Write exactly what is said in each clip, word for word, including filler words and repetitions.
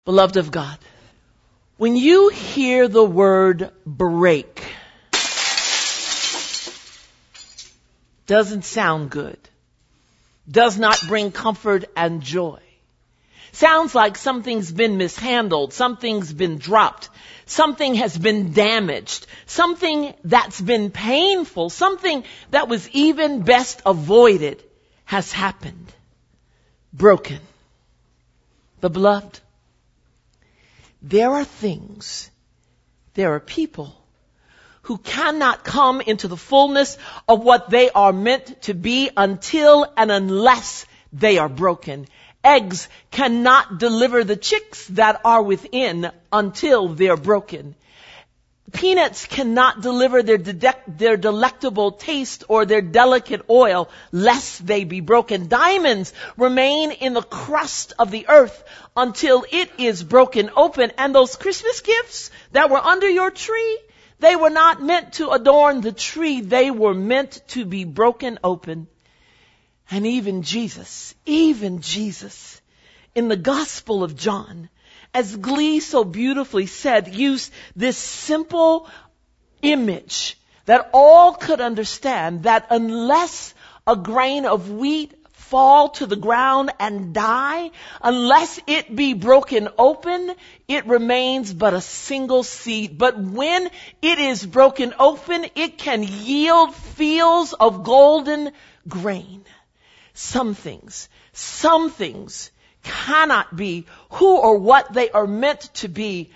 Beloved of God, when you hear the word break, doesn't sound good, does not bring comfort and joy. Sounds like something's been mishandled, something's been dropped, something has been damaged, something that's been painful, something that was even best avoided has happened. Broken. But beloved, there are things, there are people who cannot come into the fullness of what they are meant to be until and unless they are broken. Eggs cannot deliver the chicks that are within until they're broken. Peanuts cannot deliver their, de- their delectable taste or their delicate oil lest they be broken. Diamonds remain in the crust of the earth until it is broken open. And those Christmas gifts that were under your tree, they were not meant to adorn the tree. They were meant to be broken open. And even Jesus, even Jesus, in the Gospel of John, as Glee so beautifully said, used this simple image that all could understand, that unless a grain of wheat fall to the ground and die, unless it be broken open, it remains but a single seed. But when it is broken open, it can yield fields of golden grain. Some things, some things cannot be who or what they are meant to be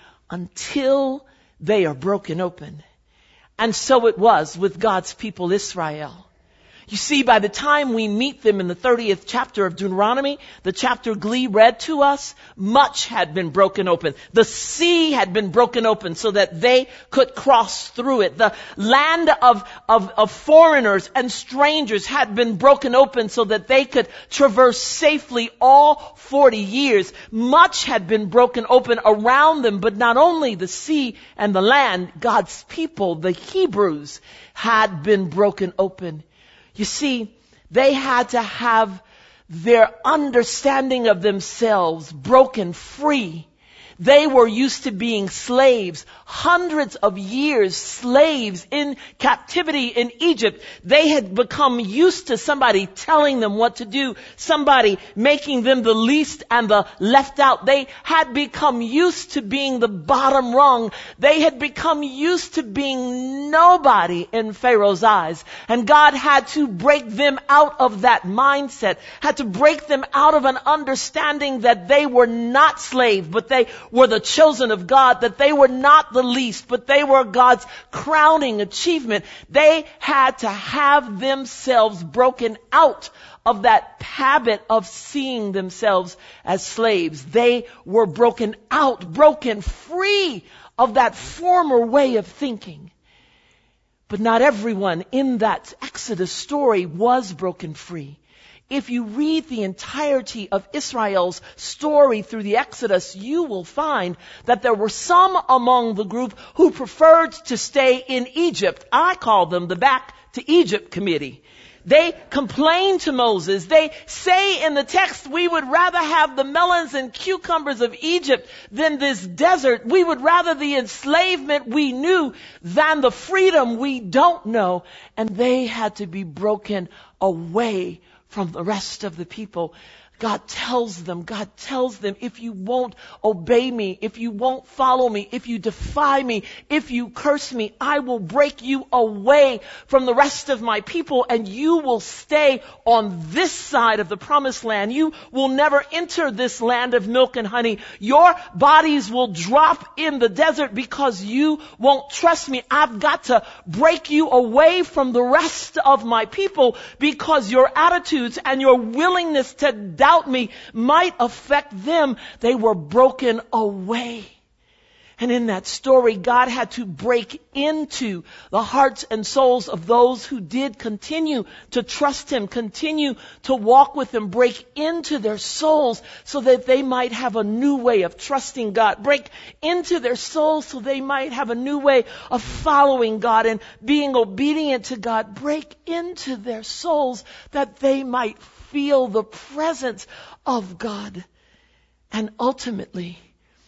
until they are broken open. And so it was with God's people Israel. You see, by the time we meet them in the thirtieth chapter of Deuteronomy, the chapter Glee read to us, much had been broken open. The sea had been broken open so that they could cross through it. The land of, of, of foreigners and strangers had been broken open so that they could traverse safely all forty years. Much had been broken open around them, but not only the sea and the land, God's people, the Hebrews, had been broken open. You see, they had to have their understanding of themselves broken free. They were used to being slaves, hundreds of years slaves in captivity in Egypt. They had become used to somebody telling them what to do, somebody making them the least and the left out. They had become used to being the bottom rung. They had become used to being nobody in Pharaoh's eyes. And God had to break them out of that mindset, had to break them out of an understanding that they were not slaves, but they were the chosen of God, that they were not the least, but they were God's crowning achievement. They had to have themselves broken out of that habit of seeing themselves as slaves. They were broken out, broken free of that former way of thinking. But not everyone in that Exodus story was broken free. If you read the entirety of Israel's story through the Exodus, you will find that there were some among the group who preferred to stay in Egypt. I call them the Back to Egypt Committee. They complain to Moses. They say in the text, we would rather have the melons and cucumbers of Egypt than this desert. We would rather the enslavement we knew than the freedom we don't know. And they had to be broken away from the rest of the people. God tells them, God tells them, if you won't obey me, if you won't follow me, if you defy me, if you curse me, I will break you away from the rest of my people and you will stay on this side of the promised land. You will never enter this land of milk and honey. Your bodies will drop in the desert because you won't trust me. I've got to break you away from the rest of my people because your attitudes and your willingness to doubt me might affect them. They were broken away. And in that story, God had to break into the hearts and souls of those who did continue to trust Him, continue to walk with Him, break into their souls so that they might have a new way of trusting God, break into their souls so they might have a new way of following God and being obedient to God, break into their souls that they might feel the presence of God. And ultimately,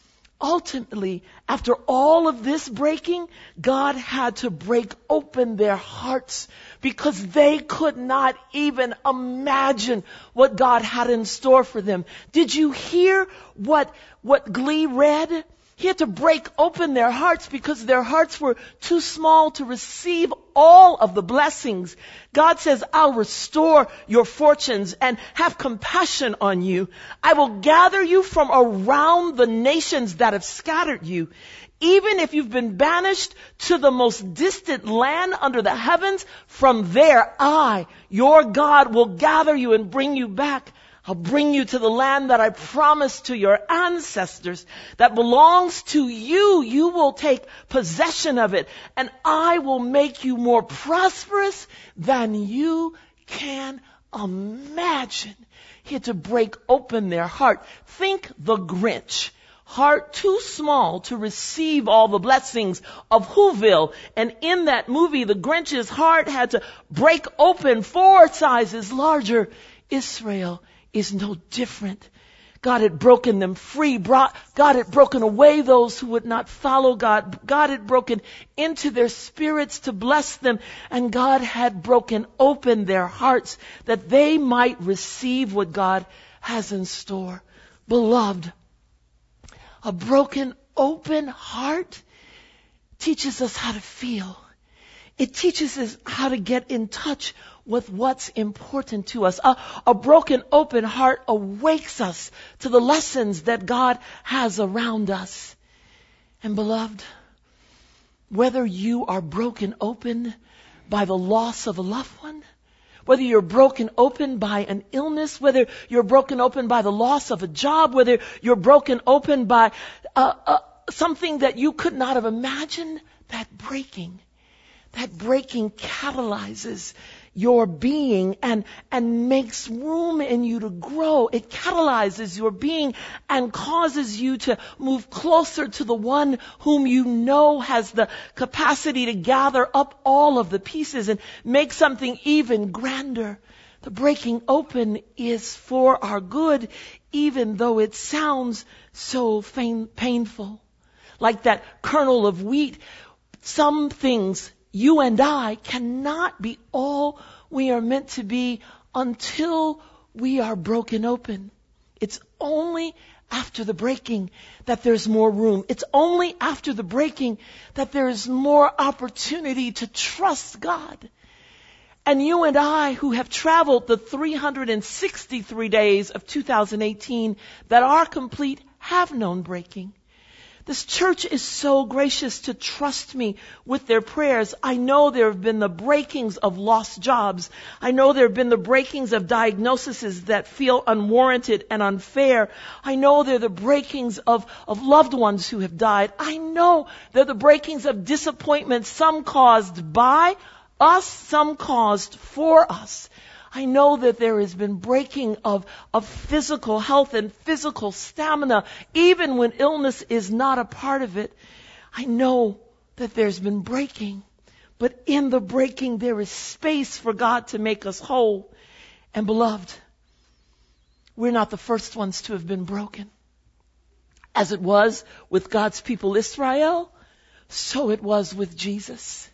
ultimately, after all of this breaking, God had to break open their hearts because they could not even imagine what God had in store for them. Did you hear what, what Glee read? He had to break open their hearts because their hearts were too small to receive all of the blessings. God says, I'll restore your fortunes and have compassion on you. I will gather you from around the nations that have scattered you. Even if you've been banished to the most distant land under the heavens, from there I, your God, will gather you and bring you back. I'll bring you to the land that I promised to your ancestors that belongs to you. You will take possession of it, and I will make you more prosperous than you can imagine. He had to break open their heart. Think the Grinch. Heart too small to receive all the blessings of Whoville. And in that movie, the Grinch's heart had to break open four sizes larger. Israel is no different. God had broken them free. Brought, God had broken away those who would not follow God. God had broken into their spirits to bless them. And God had broken open their hearts that they might receive what God has in store. Beloved, a broken, open heart teaches us how to feel. It teaches us how to get in touch with what's important to us. A, a broken, open heart awakes us to the lessons that God has around us. And beloved, whether you are broken open by the loss of a loved one, whether you're broken open by an illness, whether you're broken open by the loss of a job, whether you're broken open by uh, uh, something that you could not have imagined, that breaking, that breaking catalyzes your being and, and makes room in you to grow. It catalyzes your being and causes you to move closer to the one whom you know has the capacity to gather up all of the pieces and make something even grander. The breaking open is for our good, even though it sounds so pain, painful. Like that kernel of wheat, some things you and I cannot be all we are meant to be until we are broken open. It's only after the breaking that there's more room. It's only after the breaking that there's more opportunity to trust God. And you and I, who have traveled the three hundred sixty-three days of two thousand eighteen that are complete, have known breaking. This church is so gracious to trust me with their prayers. I know there have been the breakings of lost jobs. I know there have been the breakings of diagnoses that feel unwarranted and unfair. I know there are the breakings of, of loved ones who have died. I know there are the breakings of disappointment, some caused by us, some caused for us. I know that there has been breaking of, of physical health and physical stamina, even when illness is not a part of it. I know that there's been breaking, but in the breaking there is space for God to make us whole. And beloved, we're not the first ones to have been broken. As it was with God's people Israel, so it was with Jesus.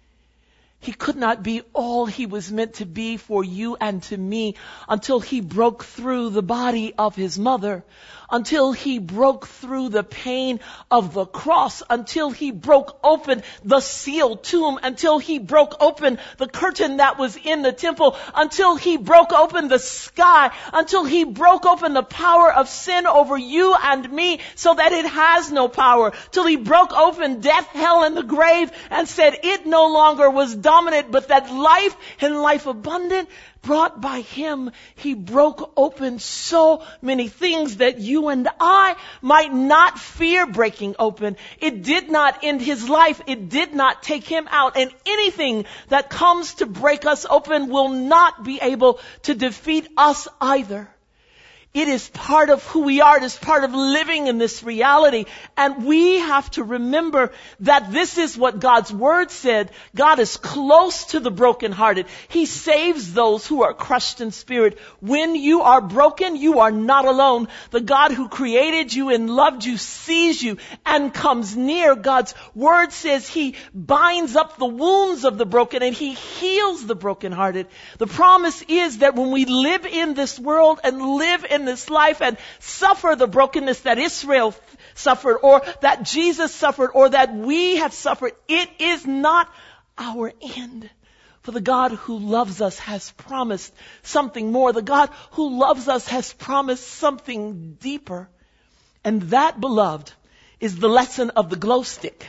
He could not be all he was meant to be for you and to me until he broke through the body of his mother, until he broke through the pain of the cross, until he broke open the sealed tomb, until he broke open the curtain that was in the temple, until he broke open the sky, until he broke open the power of sin over you and me so that it has no power, till he broke open death, hell, and the grave and said it no longer was dominant, but that life and life abundant brought by him. He broke open so many things that you and I might not fear breaking open. It did not end his life. It did not take him out. And anything that comes to break us open will not be able to defeat us either. It is part of who we are. It is part of living in this reality. And we have to remember that this is what God's word said. God is close to the brokenhearted. He saves those who are crushed in spirit. When you are broken, you are not alone. The God who created you and loved you sees you and comes near. God's word says he binds up the wounds of the broken and he heals the brokenhearted. The promise is that when we live in this world and live in this life and suffer the brokenness that Israel suffered or that Jesus suffered or that we have suffered, it is not our end. For the God who loves us has promised something more. The God who loves us has promised something deeper. And that, beloved, is the lesson of the glow stick.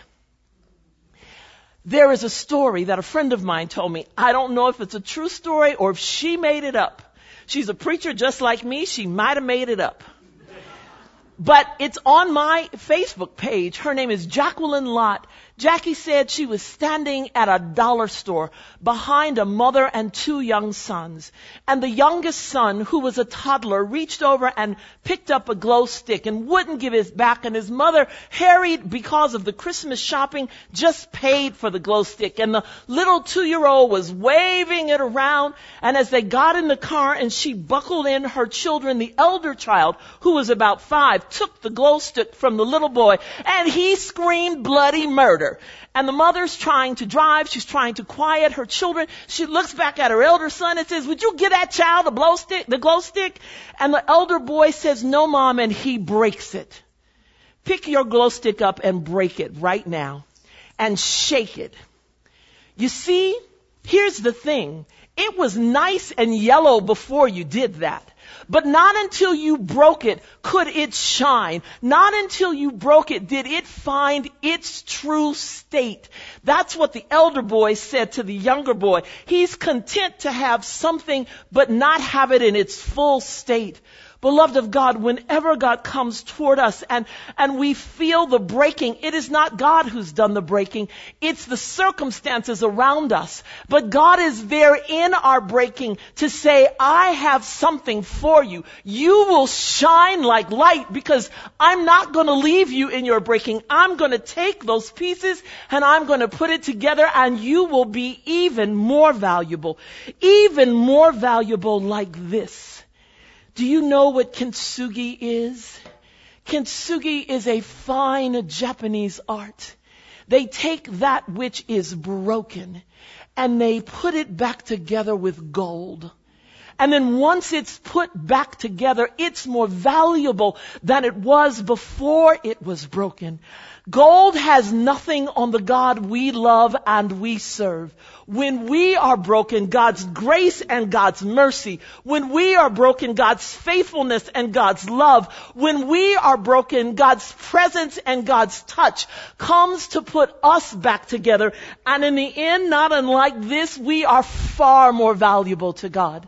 There is a story that a friend of mine told me. I don't know if it's a true story or if she made it up. She's a preacher just like me. She might have made it up. But it's on my Facebook page. Her name is Jacqueline Lott. Jackie said she was standing at a dollar store behind a mother and two young sons. And the youngest son, who was a toddler, reached over and picked up a glow stick and wouldn't give his back. And his mother, harried because of the Christmas shopping, just paid for the glow stick. And the little two-year-old was waving it around. And as they got in the car and she buckled in her children, the elder child, who was about five, took the glow stick from the little boy and he screamed bloody murder. And the mother's trying to drive. She's trying to quiet her children. She looks back at her elder son and says, would you give that child the glow stick, the glow stick? And the elder boy says, no, Mom, and he breaks it. Pick your glow stick up and break it right now and shake it. You see, here's the thing. It was nice and yellow before you did that. But not until you broke it could it shine. Not until you broke it did it find its true state. That's what the elder boy said to the younger boy. He's content to have something but not have it in its full state. Beloved of God, whenever God comes toward us and, and we feel the breaking, it is not God who's done the breaking. It's the circumstances around us. But God is there in our breaking to say, I have something for you. You will shine like light because I'm not going to leave you in your breaking. I'm going to take those pieces and I'm going to put it together and you will be even more valuable. Even more valuable like this. Do you know what kintsugi is? Kintsugi is a fine Japanese art. They take that which is broken and they put it back together with gold. And then once it's put back together, it's more valuable than it was before it was broken. Gold has nothing on the God we love and we serve. When we are broken, God's grace and God's mercy. When we are broken, God's faithfulness and God's love. When we are broken, God's presence and God's touch comes to put us back together. And in the end, not unlike this, we are far more valuable to God.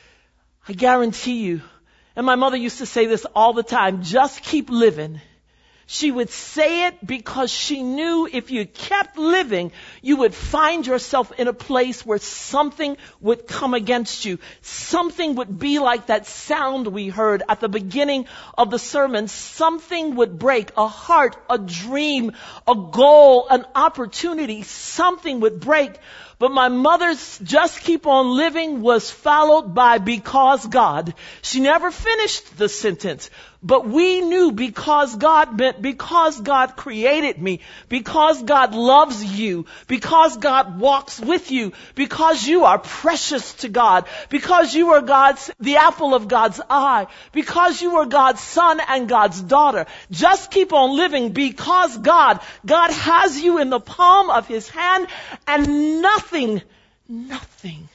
I guarantee you, and my mother used to say this all the time, just keep living. She would say it because she knew if you kept living, you would find yourself in a place where something would come against you. Something would be like that sound we heard at the beginning of the sermon. Something would break, a heart, a dream, a goal, an opportunity. Something would break. But my mother's just keep on living was followed by because God. She never finished the sentence. But we knew because God meant because God created me, because God loves you, because God walks with you, because you are precious to God, because you are God's, the apple of God's eye, because you are God's son and God's daughter. Just keep on living because God, God has you in the palm of his hand and nothing, nothing,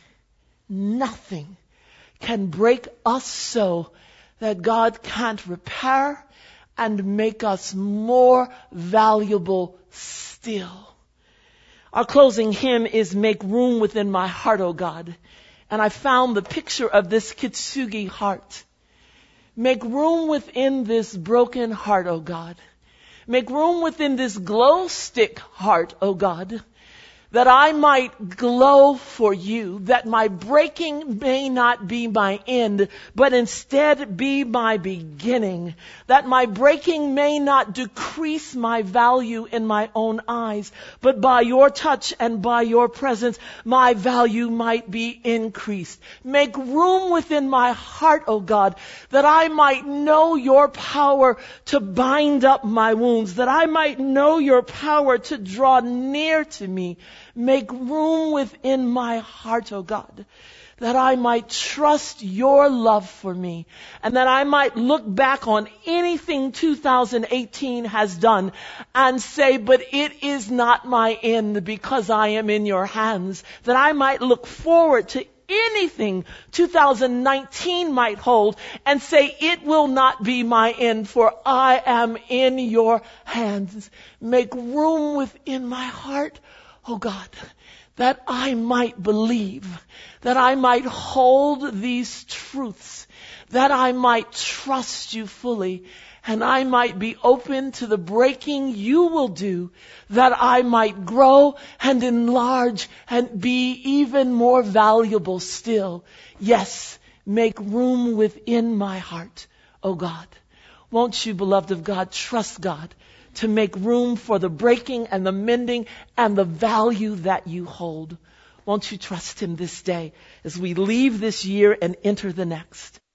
nothing can break us so that God can't repair and make us more valuable still. Our closing hymn is Make Room Within My Heart, O God. And I found the picture of this kintsugi heart. Make room within this broken heart, O God. Make room within this glow stick heart, O God. that I might glow for you, that my breaking may not be my end, but instead be my beginning, that my breaking may not decrease my value in my own eyes, but by your touch and by your presence, my value might be increased. Make room within my heart, O God, that I might know your power to bind up my wounds, that I might know your power to draw near to me. Make room within my heart, O God, that I might trust your love for me, and that I might look back on anything two thousand eighteen has done and say, but it is not my end because I am in your hands. That I might look forward to anything two thousand nineteen might hold and say, it will not be my end, for I am in your hands. Make room within my heart, oh God, that I might believe, that I might hold these truths, that I might trust you fully, and I might be open to the breaking you will do, that I might grow and enlarge and be even more valuable still. Yes, make room within my heart, oh God. Won't you, beloved of God, trust God to make room for the breaking and the mending and the value that you hold? Won't you trust him this day as we leave this year and enter the next?